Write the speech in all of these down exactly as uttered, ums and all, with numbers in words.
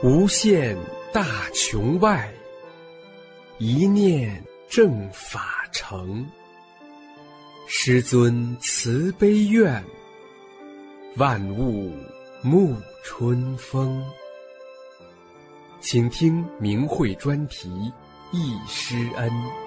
无限大穹外，一念正法成。师尊慈悲愿，万物沐春风。请听明慧专题忆师恩。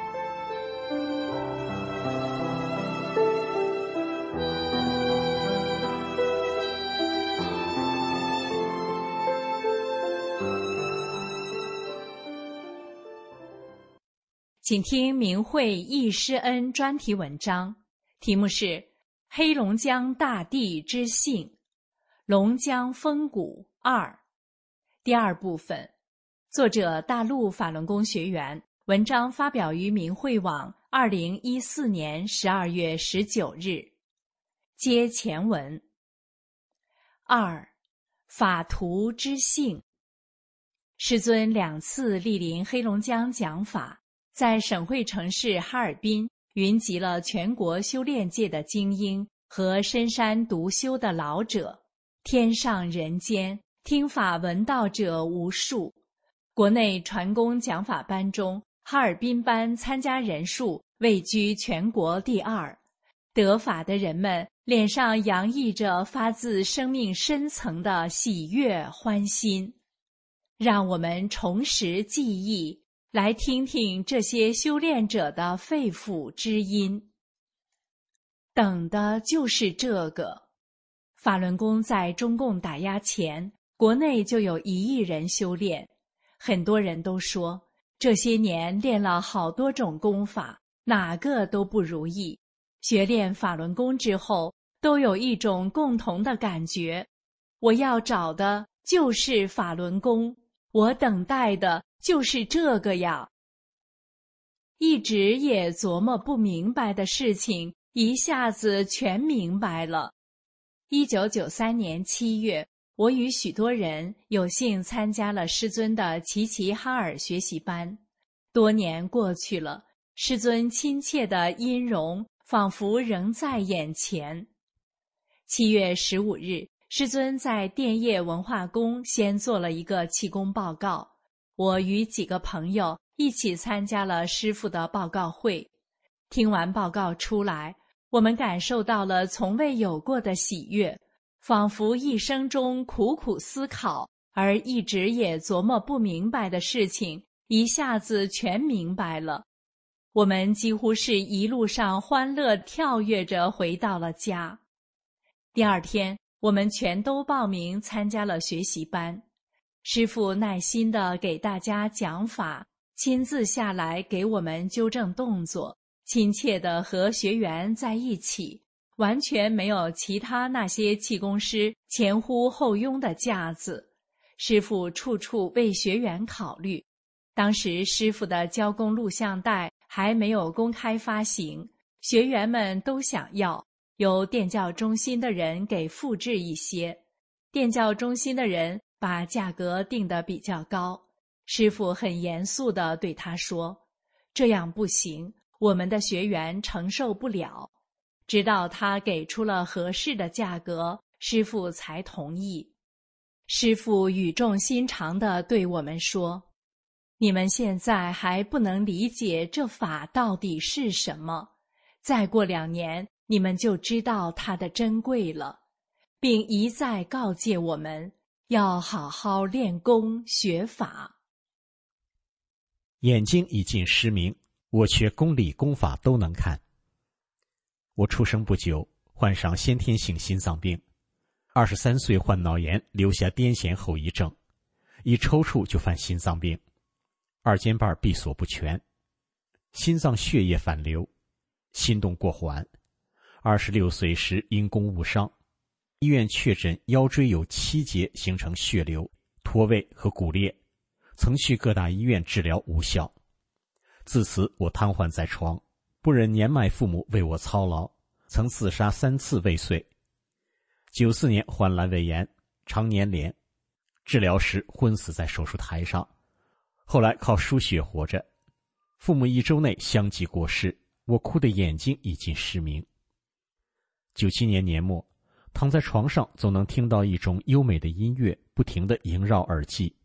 请听明慧忆师恩专题文章，题目是《黑龙江大地之幸》，龙江风骨二，第二部分。作者大陆法轮功学员，文章发表于明慧网二零一四年十二月十九日。接前文。二，法图之幸。师尊两次莅临黑龙江讲法，在省会城市哈尔滨云集了全国修炼界的精英和深山独修的老者，天上人间，听法闻道者无数。国内传功讲法班中，哈尔滨班参加人数位居全国第二。得法的人们脸上洋溢着发自生命深层的喜悦欢欣。让我们重拾记忆，来听听这些修炼者的肺腑之音。等的就是这个。法轮功在中共打压前，国内就有一亿人修炼。很多人都说，这些年练了好多种功法，哪个都不如意。学练法轮功之后，都有一种共同的感觉：我要找的就是法轮功，我等待的就是这个呀。一直也琢磨不明白的事情，一下子全明白了。一九九三年七月，我与许多人有幸参加了师尊的齐齐哈尔学习班。多年过去了，师尊亲切的音容仿佛仍在眼前。七月十五日，师尊在电业文化宫先做了一个气功报告，我与几个朋友一起参加了师父的报告会。听完报告出来，我们感受到了从未有过的喜悦，仿佛一生中苦苦思考而一直也琢磨不明白的事情，一下子全明白了。我们几乎是一路上欢乐跳跃着回到了家。第二天，我们全都报名参加了学习班。师父耐心地给大家讲法，亲自下来给我们纠正动作，亲切地和学员在一起，完全没有其他那些气功师前呼后拥的架子。师父处处为学员考虑。当时师父的教功录像带还没有公开发行，学员们都想要，由电教中心的人给复制一些。电教中心的人把价格定得比较高，师父很严肃地对他说，这样不行，我们的学员承受不了。直到他给出了合适的价格，师父才同意。师父语重心长地对我们说，你们现在还不能理解这法到底是什么，再过两年你们就知道它的珍贵了，并一再告诫我们要好好练功学法。 眼睛已近失明，我却功理功法都能看。我出生不久，患上先天性心脏病，二十三岁患脑炎，留下癫痫后遗症，一抽搐就犯心脏病，二尖瓣闭锁不全，心脏血液反流，心动过缓。二十六岁时因公误伤，医院确诊腰椎有七节形成血流、脱位和骨裂，曾去各大医院治疗无效。自此我瘫痪在床，不忍年迈父母为我操劳，曾自杀三次未遂。九四年患阑尾炎，常年连，治疗时昏死在手术台上，后来靠输血活着。父母一周内相继过世，我哭得眼睛已近失明。九七年年末，躺在床上总能听到一种优美的音乐不停地萦绕耳际，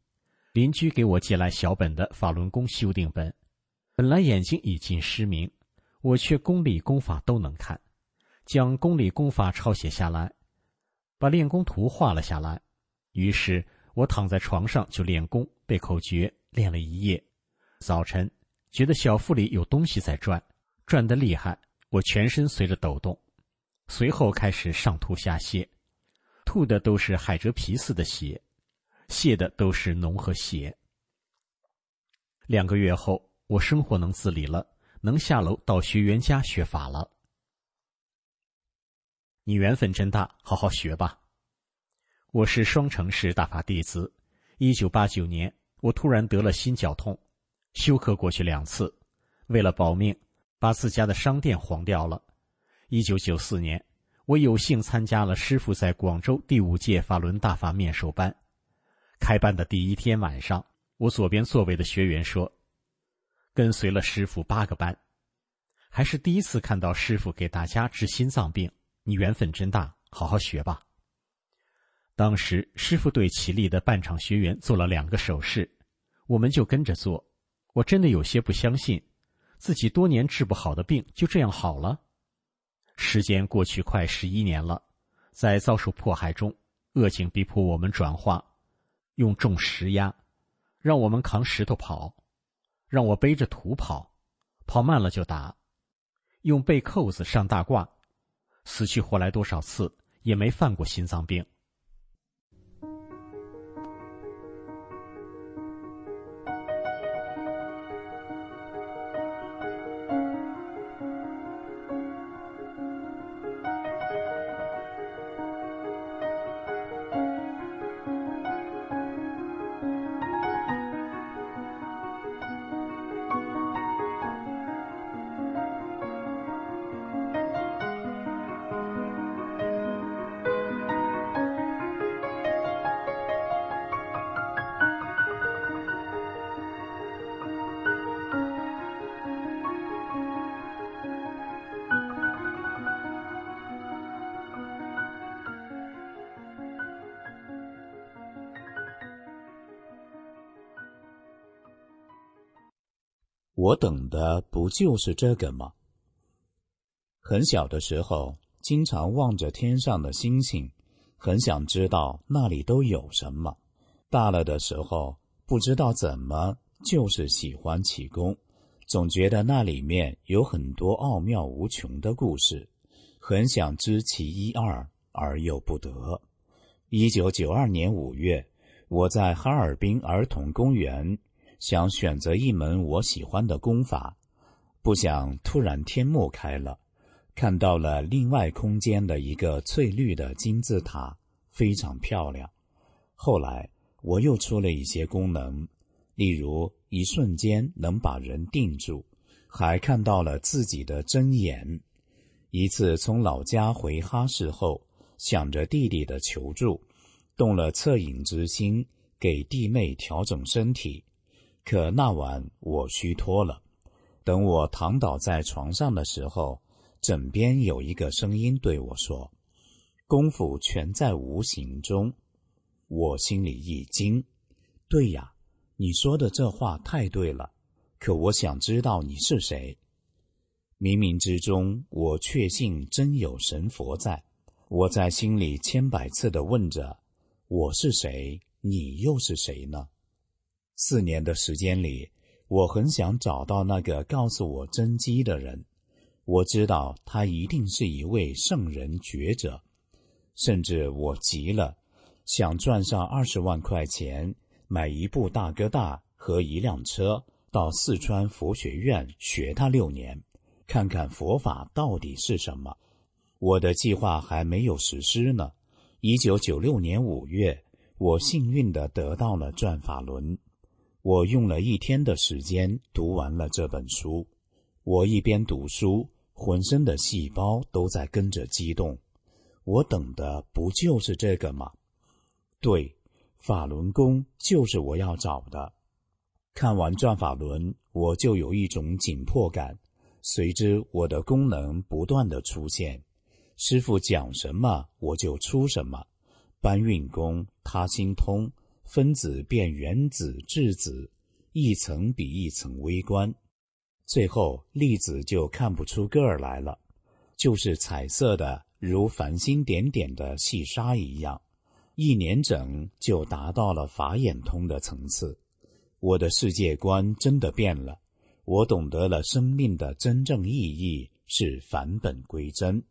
邻居给我借来小本的法轮功修订本，本来眼睛已近失明，我却功理功法都能看，将功理功法抄写下来，把练功图画了下来。于是我躺在床上就练功，背口诀练了一夜。早晨觉得小腹里有东西在转，转得厉害，我全身随着抖动，随后开始上吐下泻，吐的都是海蜇皮似的血，泻的都是脓和血。两个月后，我生活能自理了，能下楼到学员家学法了。你缘分真大，好好学吧。我是双城市大法弟子。一九八九年，我突然得了心绞痛，休克过去两次，为了保命，把自家的商店黄掉了。一九九四年，我有幸参加了师父在广州第五届法轮大法面授班。开班的第一天晚上，我左边座位的学员说，跟随了师父八个班，还是第一次看到师父给大家治心脏病，你缘分真大，好好学吧。当时师父对起立的半场学员做了两个手势，我们就跟着做。我真的有些不相信，自己多年治不好的病就这样好了。时间过去快十一年了，在遭受迫害中，恶境逼迫我们转化，用重石压，让我们扛石头跑，让我背着土跑，跑慢了就打，用背扣子上大褂，死去活来多少次也没犯过心脏病。 我等的不就是这个吗？很小的时候，经常望着天上的星星，很想知道那里都有什么。大了的时候，不知道怎么，就是喜欢气功，总觉得那里面有很多奥妙无穷的故事，很想知其一二，而又不得。一九九二年五月，我在哈尔滨儿童公园想选择一门我喜欢的功法，不想突然天幕开了，看到了另外空间的一个翠绿的金字塔，非常漂亮。后来我又出了一些功能，例如一瞬间能把人定住，还看到了自己的真眼。一次从老家回哈市后，想着弟弟的求助，动了恻隐之心，给弟妹调整身体。可那晚我虚脱了，等我躺倒在床上的时候，枕边有一个声音对我说，功夫全在无形中。我心里一惊，对呀，你说的这话太对了，可我想知道你是谁。冥冥之中，我确信真有神佛在，我在心里千百次地问着，我是谁，你又是谁呢？四年的时间里，我很想找到那个告诉我真机的人，我知道他一定是一位圣人觉者，甚至我急了，想赚上二十万块钱，买一部大哥大和一辆车，到四川佛学院学他六年，看看佛法到底是什么。我的计划还没有实施呢。一九九六年五月，我幸运地得到了转法轮。我用了一天的时间读完了这本书。我一边读书，浑身的细胞都在跟着激动。我等的不就是这个吗？对，法轮功就是我要找的。看完转法轮，我就有一种紧迫感，随之我的功能不断的出现。师父讲什么我就出什么，搬运功、他心通、 分子变原子、质子，一层比一层微观，最后粒子就看不出个儿来了，就是彩色的，如繁星点点的细沙一样，一年整就达到了法眼通的层次。我的世界观真的变了，我懂得了生命的真正意义是返本归真。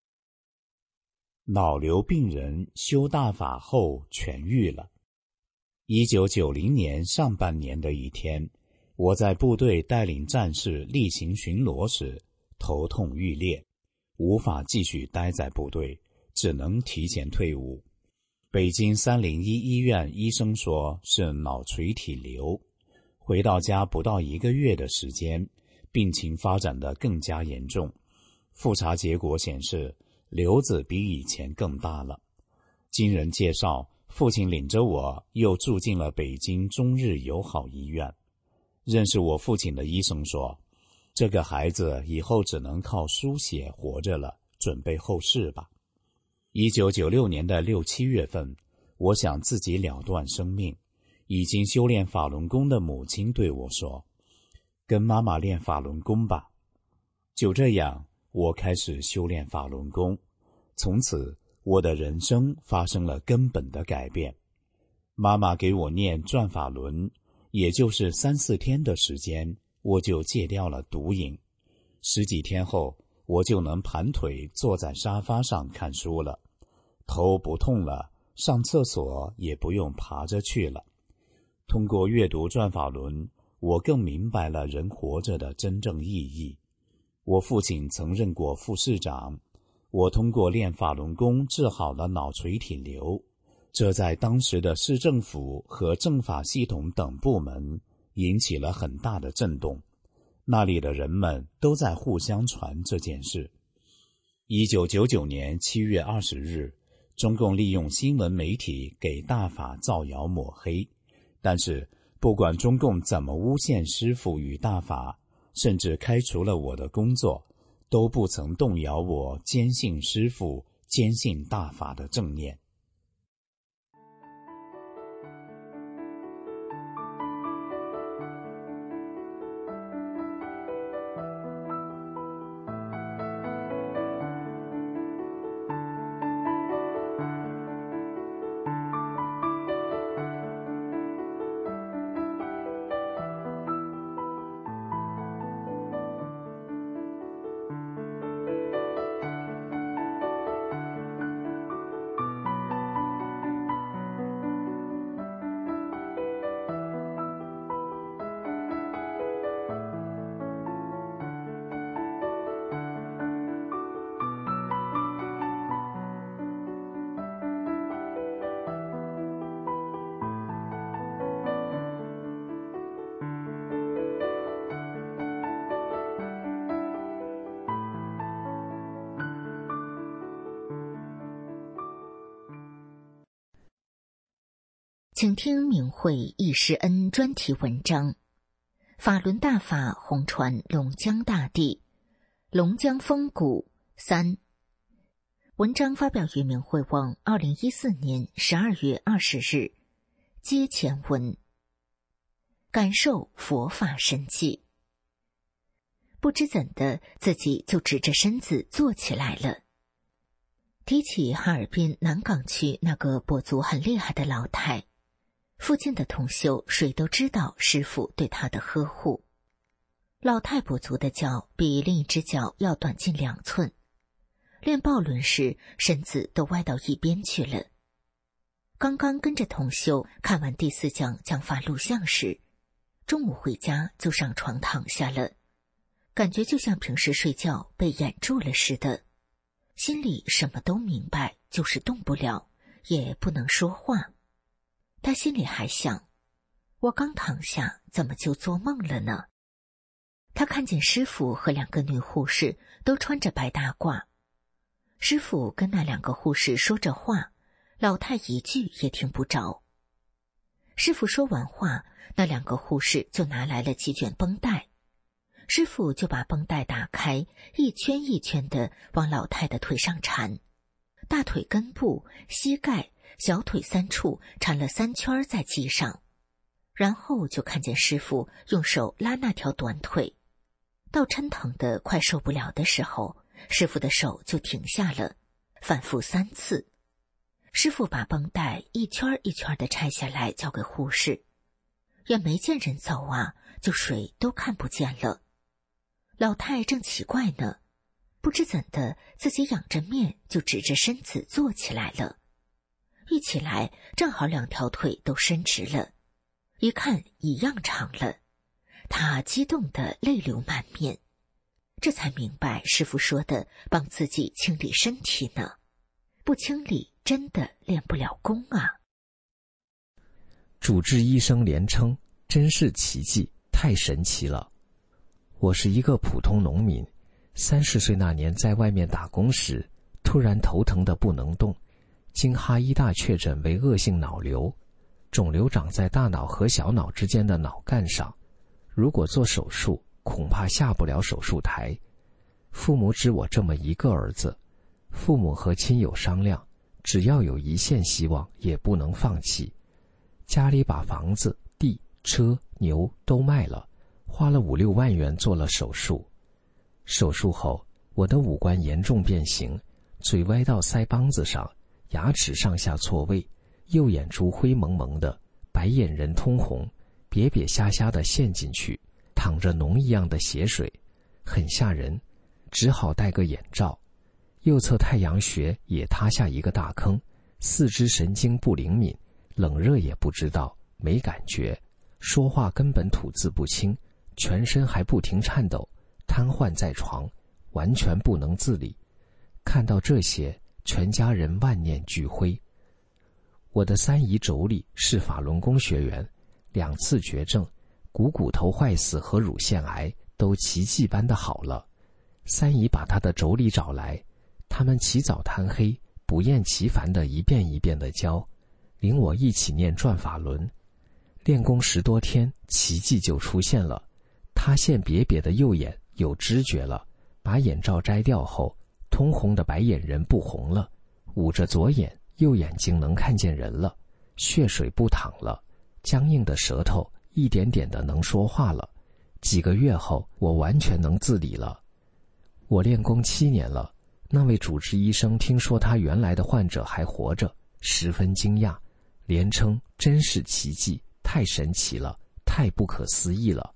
脑瘤病人修大法后痊愈了。一九九零年上半年的一天，我在部队带领战士例行巡逻时，头痛欲裂，无法继续待在部队，只能提前退伍。北京三零一医院医生说是脑垂体瘤，回到家不到一个月的时间，病情发展得更加严重。复查结果显示，瘤子比以前更大了。经人介绍，父亲领着我又住进了北京中日友好医院。认识我父亲的医生说，这个孩子以后只能靠输血活着了，准备后事吧。一九九六年的六七月份，我想自己了断生命。已经修炼法轮功的母亲对我说，跟妈妈练法轮功吧。就这样，我开始修炼法轮功，从此我的人生发生了根本的改变。妈妈给我念转法轮，也就是三四天的时间，我就戒掉了毒瘾。十几天后，我就能盘腿坐在沙发上看书了，头不痛了，上厕所也不用爬着去了。通过阅读转法轮，我更明白了人活着的真正意义。我父亲曾任过副市长，我通过练法轮功治好了脑垂体瘤，这在当时的市政府和政法系统等部门引起了很大的震动，那里的人们都在互相传这件事。一九九九年七月二十日，中共利用新闻媒体给大法造谣抹黑，但是不管中共怎么诬陷师父与大法，甚至开除了我的工作，都不曾动摇我坚信师父、坚信大法的正念。 请听明慧易师恩专题文章《法轮大法红传龙江大地，龙江风骨三》。文章发表于明慧网二零一四年十二月二十日。接前文，感受佛法神迹。不知怎的，自己就直着身子坐起来了。提起哈尔滨南岗区那个跛足很厉害的老太，附近的同修谁都知道师父对他的呵护。老太跛足的脚比另一只脚要短近两寸，练抱轮时身子都歪到一边去了。刚刚跟着同修看完第四讲讲法录像时，中午回家就上床躺下了，感觉就像平时睡觉被掩住了似的，心里什么都明白，就是动不了，也不能说话。他心里还想，我刚躺下，怎么就做梦了呢？他看见师父和两个女护士都穿着白大褂，师父跟那两个护士说着话，老太一句也听不着。师父说完话，那两个护士就拿来了几卷绷带，师父就把绷带打开，一圈一圈的往老太的腿上缠。 大腿根部、膝盖、小腿三处缠了三圈在机上，然后就看见师傅用手拉那条短腿，到抻疼得快受不了的时候，师傅的手就停下了，反复三次。师傅把绷带一圈一圈地拆下来交给护士，也没见人走啊，就谁都看不见了。老太正奇怪呢，不知怎的自己仰着面就直着身子坐起来了，一起来正好两条腿都伸直了，一看一样长了。她激动得泪流满面，这才明白师傅说的帮自己清理身体呢，不清理真的练不了功啊。 主治医生连称，真是奇迹，太神奇了。我是一个普通农民，三十岁那年在外面打工时，突然头疼得不能动，经哈医大确诊为恶性脑瘤，肿瘤长在大脑和小脑之间的脑干上，如果做手术，恐怕下不了手术台。父母只我这么一个儿子，父母和亲友商量，只要有一线希望，也不能放弃。家里把房子、地、车、牛都卖了，花了五六万元做了手术。手术后，我的五官严重变形，嘴歪到腮帮子上，牙齿上下错位，右眼珠灰蒙蒙的，白眼仁通红，瘪瘪瞎瞎的陷进去，淌着脓一样的血水，很吓人，只好戴个眼罩。右侧太阳穴也塌下一个大坑，四肢神经不灵敏，冷热也不知道，没感觉，说话根本吐字不清，全身还不停颤抖，瘫痪在床，完全不能自理。看到这些，全家人万念俱灰。我的三姨妯娌是法轮功学员，两次绝症，股骨头坏死和乳腺癌都奇迹般的好了。三姨把她的妯娌找来，他们起早贪黑，不厌其烦地一遍一遍地教，领我一起念转法轮。练功十多天，奇迹就出现了。塌陷瘪瘪的右眼有知觉了，把眼罩摘掉后，通红的白眼仁不红了，捂着左眼，右眼睛能看见人了，血水不淌了，僵硬的舌头一点点的能说话了。几个月后，我完全能自理了。我练功七年了，那位主治医生听说他原来的患者还活着，十分惊讶，连称真是奇迹，太神奇了，太不可思议了。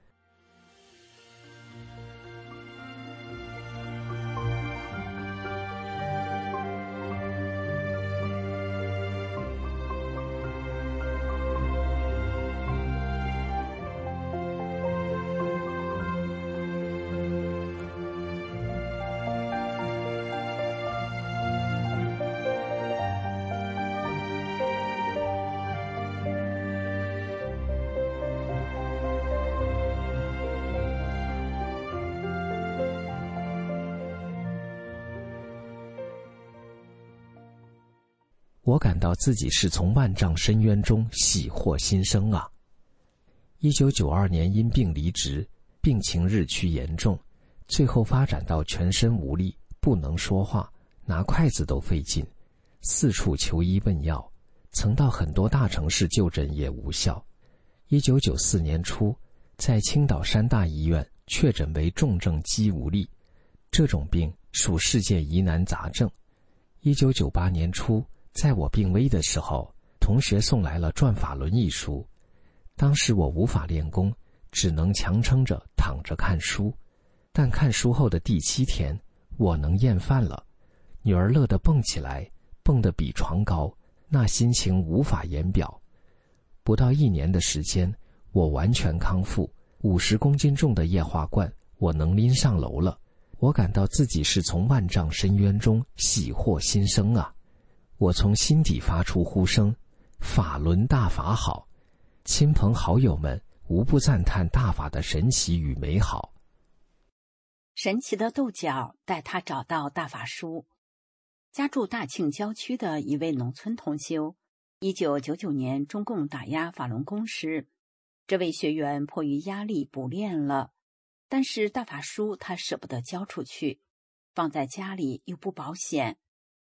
我感到自己是从万丈深渊中喜获新生啊！一九九二年因病离职，病情日趋严重，最后发展到全身无力，不能说话，拿筷子都费劲，四处求医问药，曾到很多大城市就诊也无效。一九九四年初，在青岛山大医院确诊为重症肌无力，这种病属世界疑难杂症。一九九八年初，在我病危的时候，同学送来了《转法轮》一书。当时我无法练功，只能强撑着躺着看书。但看书后的第七天，我能咽饭了。女儿乐得蹦起来，蹦得比床高，那心情无法言表。不到一年的时间，我完全康复，五十公斤重的液化罐我能拎上楼了。我感到自己是从万丈深渊中喜获新生啊！我从心底发出呼声：法轮大法好！亲朋好友们无不赞叹大法的神奇与美好。 神奇的豆角带他找到大法书。家住大庆郊区的一位农村同修，一九九九年中共打压法轮功时，这位学员迫于压力不练了，但是大法书他舍不得交出去，放在家里又不保险。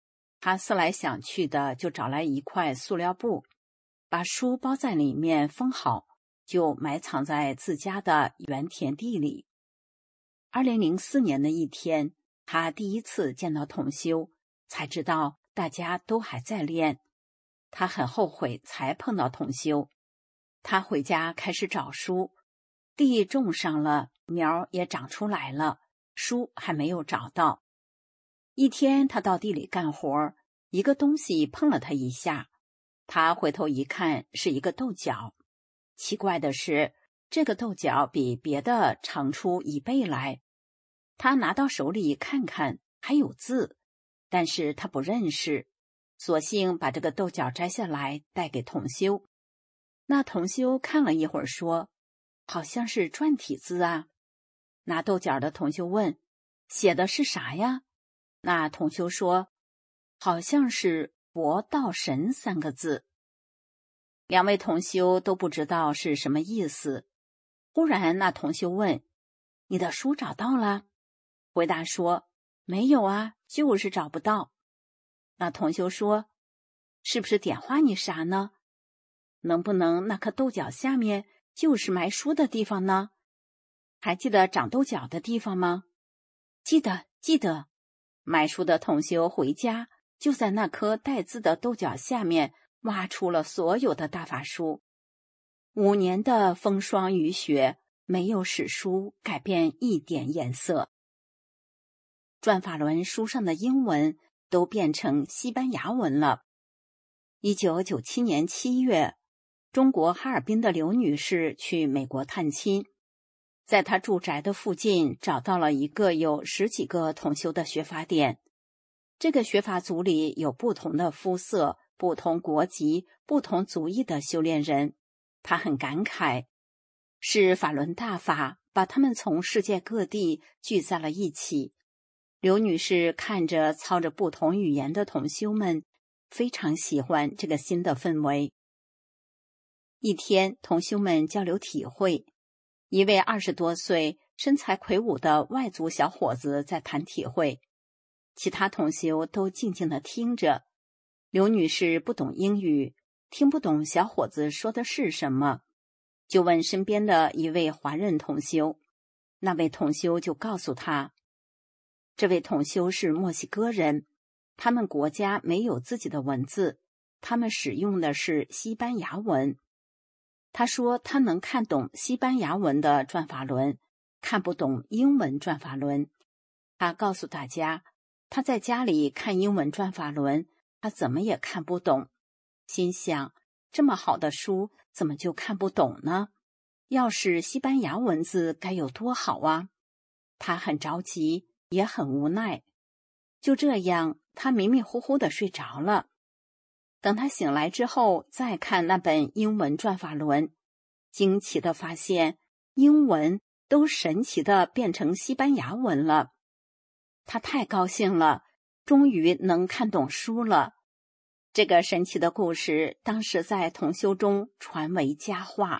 他思来想去的，就找来一块塑料布，把书包在里面封好，就埋藏在自家的原田地里。二零零四年的一天，他第一次见到同修，才知道大家都还在练。他很后悔才碰到同修。他回家开始找书，地种上了，苗也长出来了，书还没有找到。一天他到地里干活，一个东西碰了他一下，他回头一看，是一个豆角。奇怪的是，这个豆角比别的长出一倍来。他拿到手里看看，还有字，但是他不认识，索性把这个豆角摘下来带给同修。那同修看了一会儿说，好像是篆体字啊。拿豆角的同修问，写的是啥呀？那同修说，好像是佛道神三个字。两位同修都不知道是什么意思。忽然那同修问，你的书找到了？回答说，没有啊，就是找不到。那同修说，是不是点化你啥呢？能不能那颗豆角下面就是埋书的地方呢？还记得长豆角的地方吗？记得，记得。埋书的同修回家，就在那颗带字的豆角下面挖出了所有的大法书。五年的风霜雨雪，没有使书改变一点颜色。转法轮书上的英文都变成西班牙文了。一九九七年七月，中国哈尔滨的刘女士去美国探亲，在她住宅的附近找到了一个有十几个同修的学法点。这个学法组里有不同的肤色、不同国籍、不同族裔的修炼人。她很感慨，是法轮大法把他们从世界各地聚在了一起。刘女士看着操着不同语言的同修们，非常喜欢这个新的氛围。一天，同修们交流体会，一位二十多岁、身材魁梧的外族小伙子在谈体会，其他同修都静静地听着。刘女士不懂英语，听不懂小伙子说的是什么，就问身边的一位华人同修。那位同修就告诉她，这位同修是墨西哥人，他们国家没有自己的文字，他们使用的是西班牙文。他说他能看懂西班牙文的转法轮，看不懂英文转法轮。他告诉大家，他在家里看英文转法轮，他怎么也看不懂。心想，这么好的书怎么就看不懂呢？要是西班牙文字该有多好啊！他很着急，也很无奈。就这样，他迷迷糊糊的睡着了。等他醒来之后，再看那本英文转法轮，惊奇地发现英文都神奇地变成西班牙文了。他太高兴了，终于能看懂书了。这个神奇的故事当时在同修中传为佳话。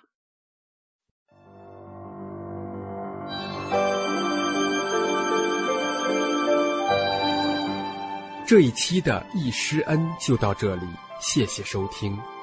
这一期的易师恩就到这里，谢谢收听。